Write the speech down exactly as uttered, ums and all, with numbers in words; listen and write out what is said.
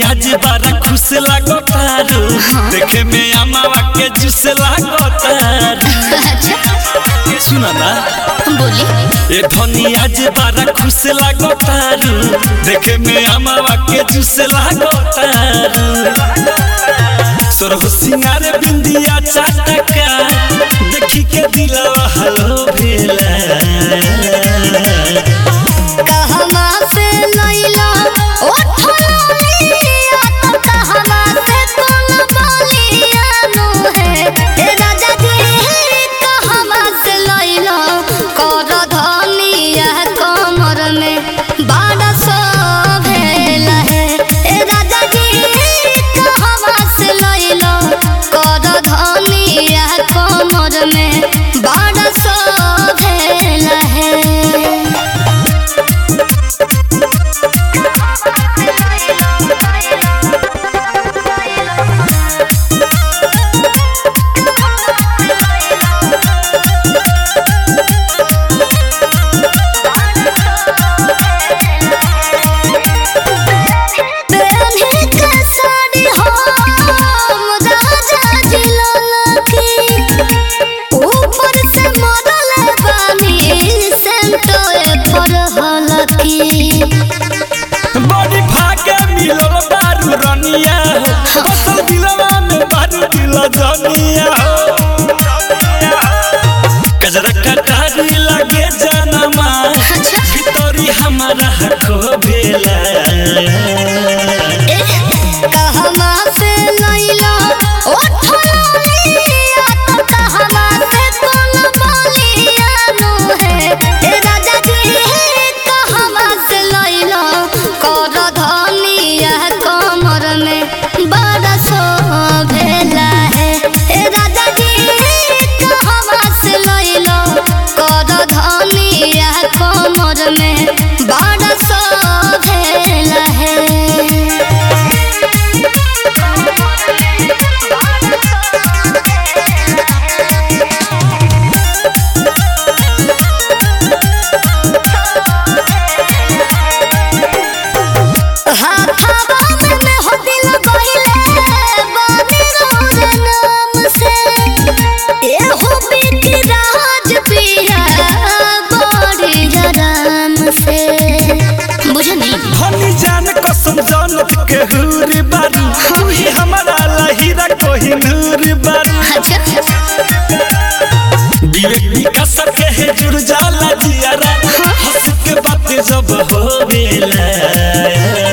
आज बारा खुश लागो तारू देखे में अमावा के जूस लागो तारू सुना ना बोली ए धनी आज बारा खुश लागो तारू देखे में अमावा के जूस लागो तारू सोरह सिंगार बिंदिया चाटका देखी के दिलवा हलो भेला कहमा से लैला ओ थलिया तो कहमा से कोन बोलिया नु है ए राजा जी कहमा से लैला कर धनिया कमर में बड़ा शोभेला है ए राजा जी कहमा से लैला कर धनिया कमर में बड़ा शोभेला है बड़ी भागे मिलल बारू रनिया बसल दिलवा में बारू दिल जनिया कजरा कटारी लागे जनमा भीतरी हमारा खो भेला कहमा से लैला ओ थलिया तो कहमा से कोन बोलिया नु है ए राजा जी कहमा से लैला कर धनिया कमर में बड़ा शोभेला है ए राजा जी कहमा से लैला कर धनिया कमर में बड़ा शोभेला है धनी जान कसम जानत के हुरी बारू तू ही हमारा लहीरा कोही नूरी बारू विवेक विकास के है जुड़ जाला जियारा हंस के बात जब होवेला